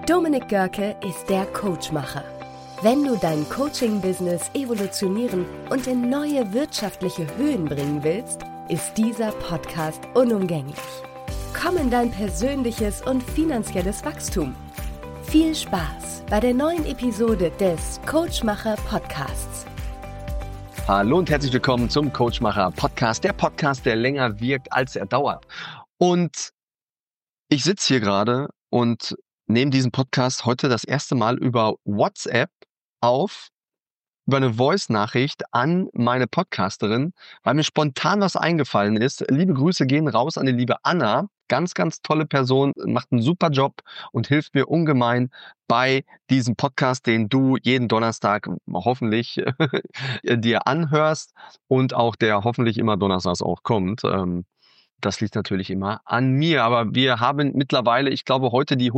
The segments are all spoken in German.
Dominik Görke ist der Coachmacher. Wenn du dein Coaching-Business evolutionieren und in neue wirtschaftliche Höhen bringen willst, ist dieser Podcast unumgänglich. Komm in dein persönliches und finanzielles Wachstum. Viel Spaß bei der neuen Episode des Coachmacher Podcasts. Hallo und herzlich willkommen zum Coachmacher Podcast, der Podcast, der länger wirkt, als er dauert. Und ich sitze hier gerade und nehme diesen Podcast heute das erste Mal über WhatsApp auf, über eine Voice-Nachricht an meine Podcasterin, weil mir spontan was eingefallen ist. Liebe Grüße gehen raus an die liebe Anna. Ganz, ganz tolle Person, macht einen super Job und hilft mir ungemein bei diesem Podcast, den du jeden Donnerstag hoffentlich dir anhörst und auch der hoffentlich immer donnerstags auch kommt. Das liegt natürlich immer an mir, aber wir haben mittlerweile, ich glaube, heute die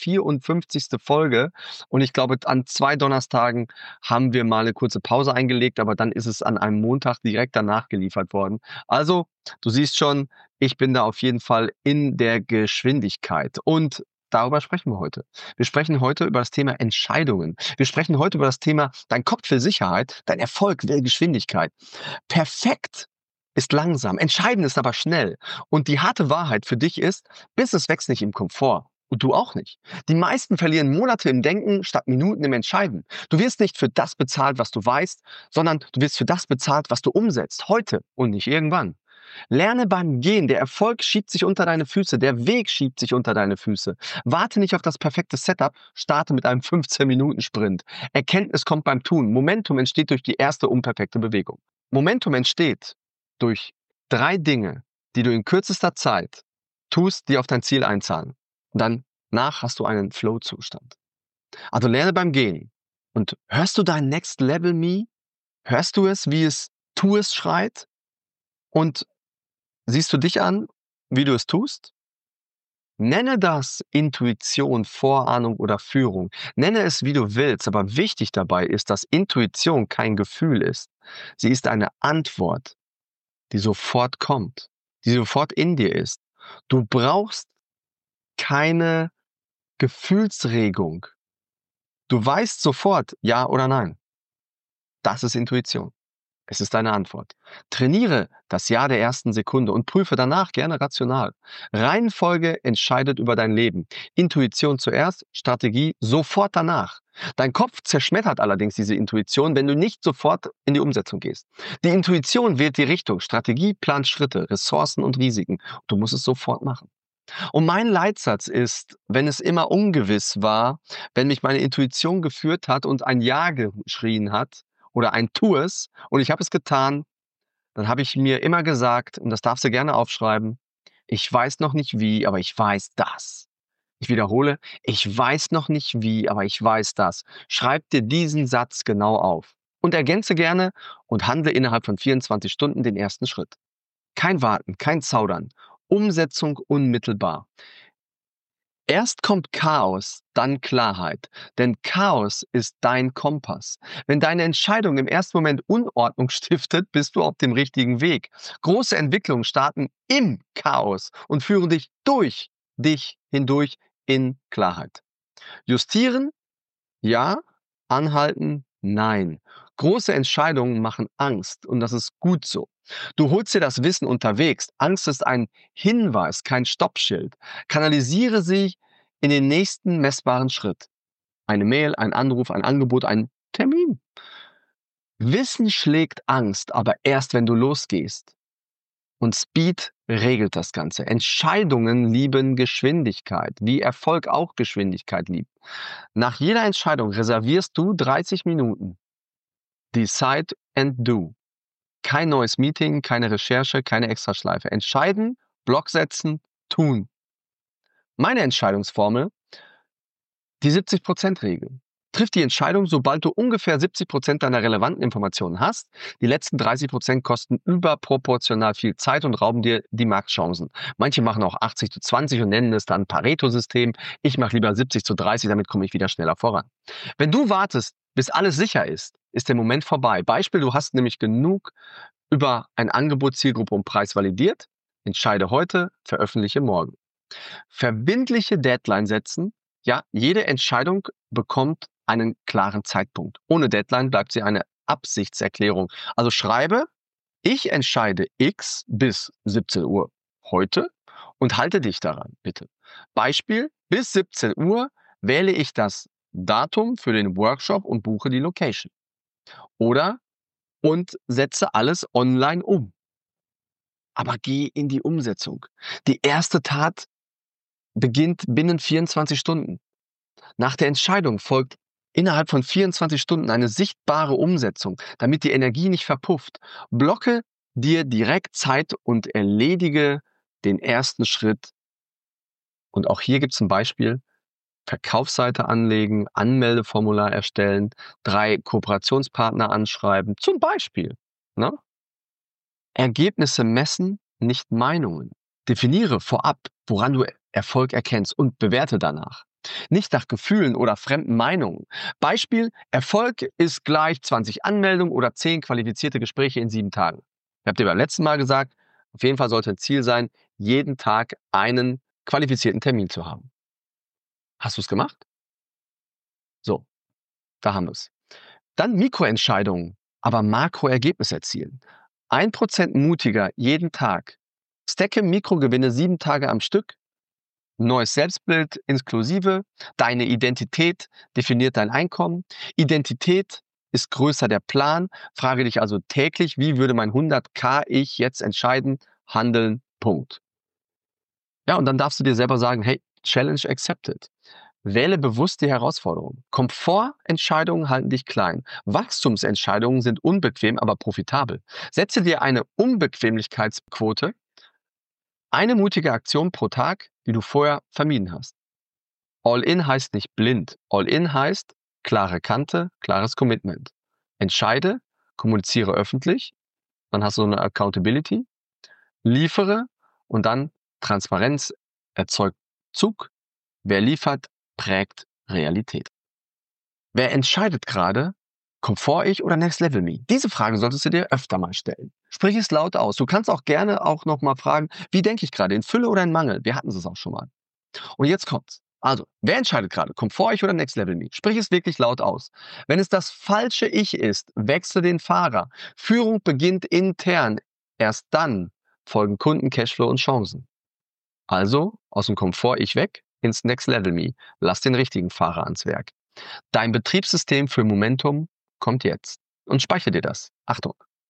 154. Folge und ich glaube, an 2 Donnerstagen haben wir mal eine kurze Pause eingelegt, aber dann ist es an einem Montag direkt danach geliefert worden. Also, du siehst schon, ich bin da auf jeden Fall in der Geschwindigkeit und darüber sprechen wir heute. Wir sprechen heute über das Thema Entscheidungen. Wir sprechen heute über das Thema dein Kopf will Sicherheit, dein Erfolg will Geschwindigkeit. Perfekt ist langsam, entscheidend ist aber schnell. Und die harte Wahrheit für dich ist, Business wächst nicht im Komfort. Und du auch nicht. Die meisten verlieren Monate im Denken statt Minuten im Entscheiden. Du wirst nicht für das bezahlt, was du weißt, sondern du wirst für das bezahlt, was du umsetzt. Heute und nicht irgendwann. Lerne beim Gehen. Der Erfolg schiebt sich unter deine Füße. Der Weg schiebt sich unter deine Füße. Warte nicht auf das perfekte Setup. Starte mit einem 15-Minuten-Sprint. Erkenntnis kommt beim Tun. Momentum entsteht durch die erste unperfekte Bewegung. Momentum entsteht durch 3 Dinge, die du in kürzester Zeit tust, die auf dein Ziel einzahlen. Und danach hast du einen Flow-Zustand. Also lerne beim Gehen. Und hörst du dein Next Level Me? Hörst du es, wie es tu es schreit? Und siehst du dich an, wie du es tust? Nenne das Intuition, Vorahnung oder Führung. Nenne es, wie du willst, aber wichtig dabei ist, dass Intuition kein Gefühl ist. Sie ist eine Antwort, die sofort kommt, die sofort in dir ist. Du brauchst keine Gefühlsregung. Du weißt sofort ja oder nein. Das ist Intuition. Es ist deine Antwort. Trainiere das Ja der ersten Sekunde und prüfe danach gerne rational. Reihenfolge entscheidet über dein Leben. Intuition zuerst, Strategie sofort danach. Dein Kopf zerschmettert allerdings diese Intuition, wenn du nicht sofort in die Umsetzung gehst. Die Intuition wählt die Richtung, Strategie plant Schritte, Ressourcen und Risiken. Du musst es sofort machen. Und mein Leitsatz ist, wenn es immer ungewiss war, wenn mich meine Intuition geführt hat und ein Ja geschrien hat oder ein Tu es und ich habe es getan, dann habe ich mir immer gesagt, und das darfst du gerne aufschreiben, ich weiß noch nicht wie, aber ich weiß das. Ich wiederhole, ich weiß noch nicht wie, aber ich weiß das. Schreib dir diesen Satz genau auf und ergänze gerne und handle innerhalb von 24 Stunden den ersten Schritt. Kein Warten, kein Zaudern, Umsetzung unmittelbar. Erst kommt Chaos, dann Klarheit. Denn Chaos ist dein Kompass. Wenn deine Entscheidung im ersten Moment Unordnung stiftet, bist du auf dem richtigen Weg. Große Entwicklungen starten im Chaos und führen dich hindurch in Klarheit. Justieren? Ja. Anhalten? Nein. Große Entscheidungen machen Angst und das ist gut so. Du holst dir das Wissen unterwegs. Angst ist ein Hinweis, kein Stoppschild. Kanalisiere sie in den nächsten messbaren Schritt. Eine Mail, ein Anruf, ein Angebot, ein Termin. Wissen schlägt Angst, aber erst wenn du losgehst. Und Speed regelt das Ganze. Entscheidungen lieben Geschwindigkeit, wie Erfolg auch Geschwindigkeit liebt. Nach jeder Entscheidung reservierst du 30 Minuten. Decide and do. Kein neues Meeting, keine Recherche, keine Extraschleife. Entscheiden, Block setzen, tun. Meine Entscheidungsformel, die 70%-Regel. Triff die Entscheidung, sobald du ungefähr 70% deiner relevanten Informationen hast. Die letzten 30% kosten überproportional viel Zeit und rauben dir die Marktchancen. Manche machen auch 80:20 und nennen es dann Pareto-System. Ich mache lieber 70:30, damit komme ich wieder schneller voran. Wenn du wartest, bis alles sicher ist der Moment vorbei. Beispiel, du hast nämlich genug über ein Angebot, Zielgruppe und Preis validiert. Entscheide heute, veröffentliche morgen. Verbindliche Deadline setzen, Ja, jede Entscheidung bekommt einen klaren Zeitpunkt. Ohne Deadline bleibt sie eine Absichtserklärung. Also schreibe, ich entscheide X bis 17 Uhr heute und halte dich daran, bitte. Beispiel, bis 17 Uhr wähle ich das Datum für den Workshop und buche die Location. Oder und setze alles online um. Aber geh in die Umsetzung. Die erste Tat beginnt binnen 24 Stunden. Nach der Entscheidung folgt innerhalb von 24 Stunden eine sichtbare Umsetzung, damit die Energie nicht verpufft. Blocke dir direkt Zeit und erledige den ersten Schritt. Und auch hier gibt es ein Beispiel. Verkaufsseite anlegen, Anmeldeformular erstellen, 3 Kooperationspartner anschreiben, zum Beispiel. Ne? Ergebnisse messen, nicht Meinungen. Definiere vorab, woran du Erfolg erkennst und bewerte danach. Nicht nach Gefühlen oder fremden Meinungen. Beispiel, Erfolg ist gleich 20 Anmeldungen oder 10 qualifizierte Gespräche in 7 Tagen. Ich habe dir beim letzten Mal gesagt, auf jeden Fall sollte ein Ziel sein, jeden Tag einen qualifizierten Termin zu haben. Hast du es gemacht? So, da haben wir es. Dann Mikroentscheidungen, aber Makroergebnis erzielen. 1% mutiger jeden Tag. Stacke Mikrogewinne 7 Tage am Stück. Neues Selbstbild inklusive. Deine Identität definiert dein Einkommen. Identität ist größer der Plan. Frage dich also täglich, wie würde mein 100k ich jetzt entscheiden, handeln, Punkt. Ja, und dann darfst du dir selber sagen, hey, Challenge accepted. Wähle bewusst die Herausforderung. Komfortentscheidungen halten dich klein. Wachstumsentscheidungen sind unbequem, aber profitabel. Setze dir eine Unbequemlichkeitsquote, eine mutige Aktion pro Tag, die du vorher vermieden hast. All-in heißt nicht blind. All-in heißt klare Kante, klares Commitment. Entscheide, kommuniziere öffentlich, dann hast du eine Accountability, liefere und dann Transparenz erzeugt Zug. Wer liefert, prägt Realität. Wer entscheidet gerade, Komfort-Ich oder Next Level Me? Diese Frage solltest du dir öfter mal stellen. Sprich es laut aus. Du kannst auch gerne auch noch mal fragen, wie denke ich gerade, in Fülle oder in Mangel? Wir hatten es auch schon mal. Und jetzt kommt's. Also, wer entscheidet gerade, Komfort-Ich oder Next Level Me? Sprich es wirklich laut aus. Wenn es das falsche Ich ist, wechsle den Fahrer. Führung beginnt intern. Erst dann folgen Kunden, Cashflow und Chancen. Also aus dem Komfort-Ich weg ins Next Level Me. Lass den richtigen Fahrer ans Werk. Dein Betriebssystem für Momentum kommt jetzt. Und speichere dir das. Achtung.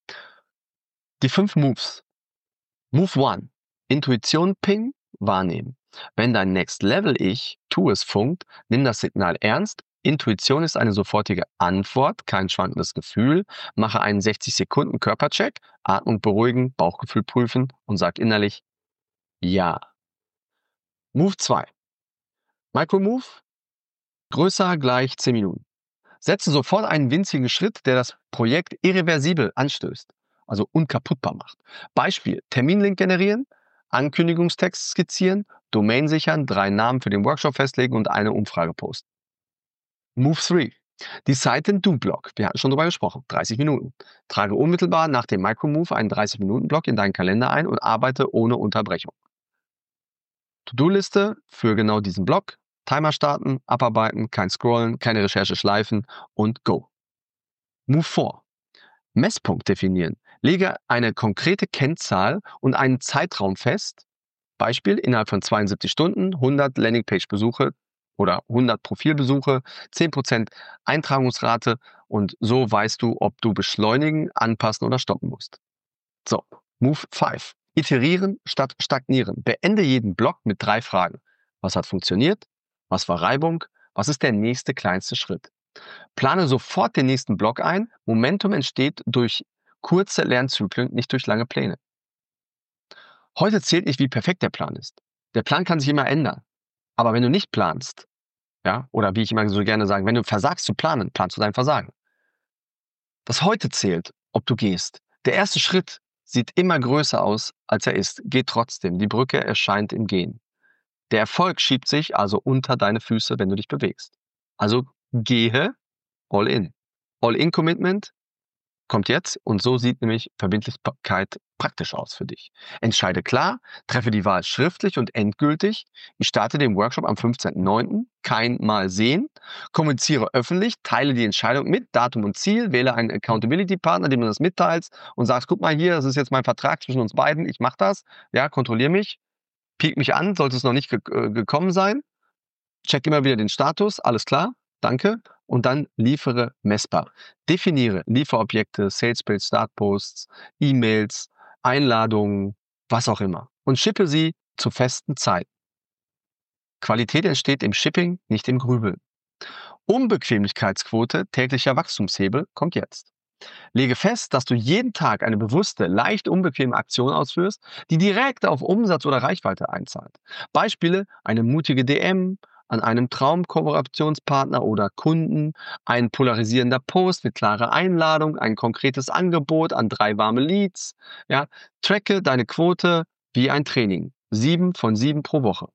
Die 5 Moves. Move 1. Intuition ping, wahrnehmen. Wenn dein Next Level Ich tu es funkt, nimm das Signal ernst. Intuition ist eine sofortige Antwort, kein schwankendes Gefühl. Mache einen 60 Sekunden Körpercheck, Atmung beruhigen, Bauchgefühl prüfen und sag innerlich Ja. Move 2. Micromove, größer gleich 10 Minuten. Setze sofort einen winzigen Schritt, der das Projekt irreversibel anstößt, also unkaputtbar macht. Beispiel, Terminlink generieren, Ankündigungstext skizzieren, Domain sichern, 3 Namen für den Workshop festlegen und eine Umfrage posten. Move 3. Decide and Do Block. Wir hatten schon darüber gesprochen. 30 Minuten. Trage unmittelbar nach dem Micromove einen 30-Minuten-Block in deinen Kalender ein und arbeite ohne Unterbrechung. To-Do-Liste für genau diesen Block. Timer starten, abarbeiten, kein Scrollen, keine Recherche schleifen und go. Move 4. Messpunkt definieren. Lege eine konkrete Kennzahl und einen Zeitraum fest. Beispiel, innerhalb von 72 Stunden 100 Landingpage-Besuche oder 100 Profilbesuche, 10% Eintragungsrate und so weißt du, ob du beschleunigen, anpassen oder stoppen musst. So, Move 5. Iterieren statt stagnieren. Beende jeden Block mit 3 Fragen. Was hat funktioniert? Was war Reibung? Was ist der nächste kleinste Schritt? Plane sofort den nächsten Block ein. Momentum entsteht durch kurze Lernzyklen, nicht durch lange Pläne. Heute zählt nicht, wie perfekt der Plan ist. Der Plan kann sich immer ändern. Aber wenn du nicht planst, ja, oder wie ich immer so gerne sage, wenn du versagst zu planen, planst du dein Versagen. Das heute zählt, ob du gehst. Der erste Schritt sieht immer größer aus, als er ist. Geh trotzdem. Die Brücke erscheint im Gehen. Der Erfolg schiebt sich also unter deine Füße, wenn du dich bewegst. Also gehe all in. All in Commitment kommt jetzt und so sieht nämlich Verbindlichkeit praktisch aus für dich. Entscheide klar, treffe die Wahl schriftlich und endgültig. Ich starte den Workshop am 15.09. Kein Mal sehen. Kommuniziere öffentlich, teile die Entscheidung mit, Datum und Ziel, wähle einen Accountability-Partner, dem du das mitteilst und sagst, guck mal hier, das ist jetzt mein Vertrag zwischen uns beiden, ich mache das, ja, kontrolliere mich, piek mich an, sollte es noch nicht gekommen sein. Check immer wieder den Status, alles klar, danke. Und dann liefere messbar. Definiere Lieferobjekte, Salesbills, Startposts, E-Mails, Einladungen, was auch immer. Und shippe sie zu festen Zeiten. Qualität entsteht im Shipping, nicht im Grübeln. Unbequemlichkeitsquote, täglicher Wachstumshebel, kommt jetzt. Lege fest, dass du jeden Tag eine bewusste, leicht unbequeme Aktion ausführst, die direkt auf Umsatz oder Reichweite einzahlt. Beispiele: eine mutige DM an einem Traumkooperationspartner oder Kunden, ein polarisierender Post mit klarer Einladung, ein konkretes Angebot an 3 warme Leads. Ja, tracke deine Quote wie ein Training. 7 von 7 pro Woche.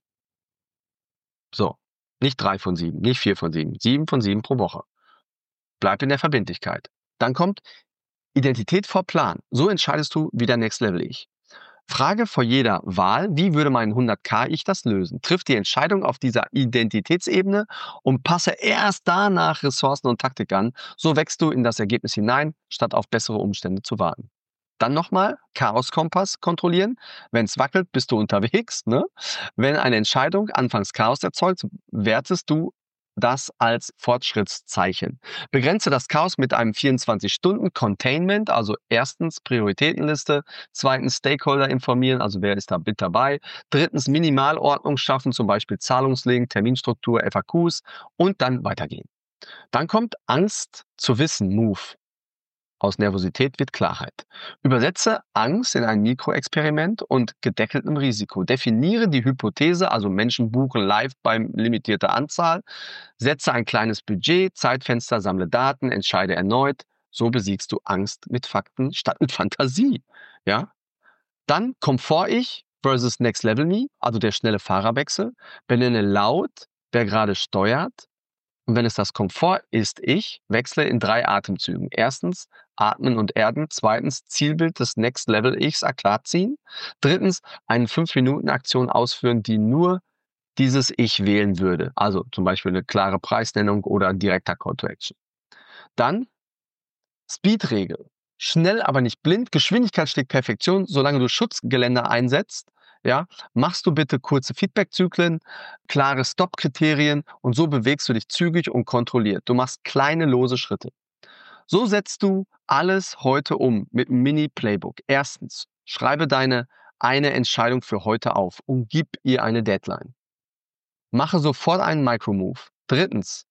So, nicht 3 von 7, nicht 4 von 7, 7 von 7 pro Woche. Bleib in der Verbindlichkeit. Dann kommt Identität vor Plan. So entscheidest du, wie dein Next Level Ich. Frage vor jeder Wahl, wie würde mein 100k-Ich das lösen? Triff die Entscheidung auf dieser Identitätsebene und passe erst danach Ressourcen und Taktik an. So wächst du in das Ergebnis hinein, statt auf bessere Umstände zu warten. Dann nochmal Chaos-Kompass kontrollieren. Wenn es wackelt, bist du unterwegs. Ne? Wenn eine Entscheidung anfangs Chaos erzeugt, wertest du das als Fortschrittszeichen. Begrenze das Chaos mit einem 24-Stunden-Containment, also erstens Prioritätenliste, zweitens Stakeholder informieren, also wer ist da mit dabei, drittens Minimalordnung schaffen, zum Beispiel Zahlungslink, Terminstruktur, FAQs und dann weitergehen. Dann kommt Angst zu wissen, Move. Aus Nervosität wird Klarheit. Übersetze Angst in ein Mikroexperiment und gedeckeltem Risiko. Definiere die Hypothese, also Menschen buchen live bei limitierter Anzahl. Setze ein kleines Budget, Zeitfenster, sammle Daten, entscheide erneut. So besiegst du Angst mit Fakten statt mit Fantasie. Ja? Dann Komfort-Ich versus Next Level Me, also der schnelle Fahrerwechsel. Benenne laut, wer gerade steuert. Und wenn es das Komfort ist, Ich wechsle in 3 Atemzügen. Erstens atmen und erden. Zweitens Zielbild des Next Level Ichs klar ziehen. Drittens eine 5-Minuten-Aktion ausführen, die nur dieses Ich wählen würde. Also zum Beispiel eine klare Preisnennung oder ein direkter Call to Action. Dann Speed-Regel. Schnell, aber nicht blind. Geschwindigkeit schlägt Perfektion. Solange du Schutzgeländer einsetzt, ja, machst du bitte kurze Feedback-Zyklen, klare Stop-Kriterien und so bewegst du dich zügig und kontrolliert. Du machst kleine, lose Schritte. So setzt du alles heute um mit einem Mini-Playbook. Erstens, schreibe deine eine Entscheidung für heute auf und gib ihr eine Deadline. Mache sofort einen Micro-Move. Drittens,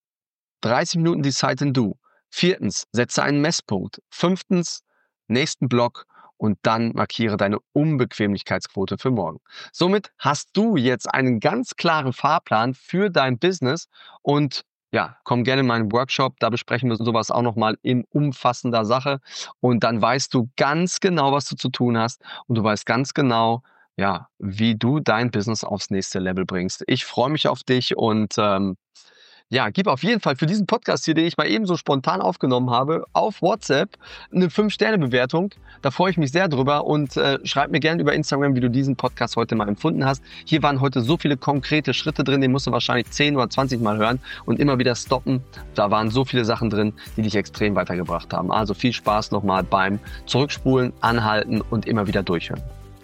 30 Minuten Decide and Do. Viertens, setze einen Messpunkt. Fünftens, nächsten Block und dann markiere deine Unbequemlichkeitsquote für morgen. Somit hast du jetzt einen ganz klaren Fahrplan für dein Business und ja, komm gerne in meinen Workshop, da besprechen wir sowas auch nochmal in umfassender Sache und dann weißt du ganz genau, was du zu tun hast und du weißt ganz genau, ja, wie du dein Business aufs nächste Level bringst. Ich freue mich auf dich und ja, gib auf jeden Fall für diesen Podcast hier, den ich mal eben so spontan aufgenommen habe, auf WhatsApp eine 5-Sterne-Bewertung. Da freue ich mich sehr drüber und schreib mir gerne über Instagram, wie du diesen Podcast heute mal empfunden hast. Hier waren heute so viele konkrete Schritte drin, den musst du wahrscheinlich 10 oder 20 Mal hören und immer wieder stoppen. Da waren so viele Sachen drin, die dich extrem weitergebracht haben. Also viel Spaß nochmal beim Zurückspulen, Anhalten und immer wieder durchhören.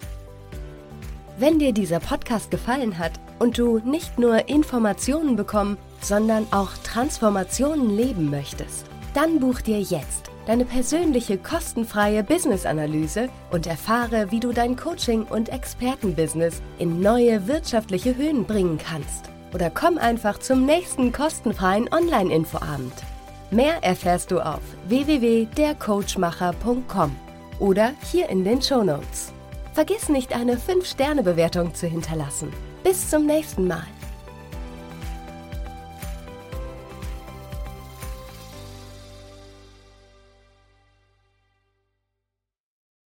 Wenn dir dieser Podcast gefallen hat und du nicht nur Informationen bekommen, sondern auch Transformationen leben möchtest, dann buch dir jetzt deine persönliche kostenfreie Business-Analyse und erfahre, wie du dein Coaching- und Expertenbusiness in neue wirtschaftliche Höhen bringen kannst. Oder komm einfach zum nächsten kostenfreien Online-Infoabend. Mehr erfährst du auf www.dercoachmacher.com oder hier in den Shownotes. Vergiss nicht, eine 5-Sterne-Bewertung zu hinterlassen. Bis zum nächsten Mal.